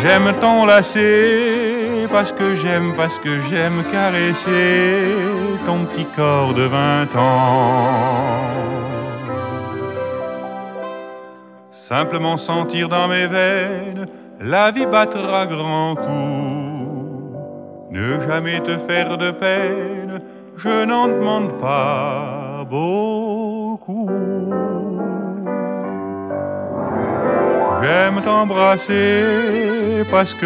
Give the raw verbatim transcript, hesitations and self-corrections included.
J'aime t'enlacer parce que j'aime, parce que j'aime caresser ton petit corps de vingt ans. Simplement sentir dans mes veines la vie battre à grands coups. Ne jamais te faire de peine, je n'en demande pas beaucoup. J'aime t'embrasser parce que